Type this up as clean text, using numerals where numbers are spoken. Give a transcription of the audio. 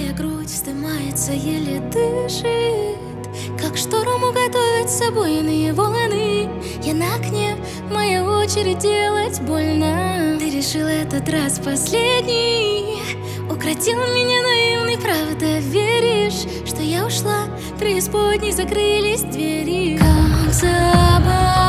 Моя грудь вздымается, еле дышит, как шторм уготовить с собой иные волны. Я на окне, моя очередь делать больно. Ты решил этот раз последний, укротил меня наивный, правда веришь, что я ушла, преисподней закрылись двери. Как забавно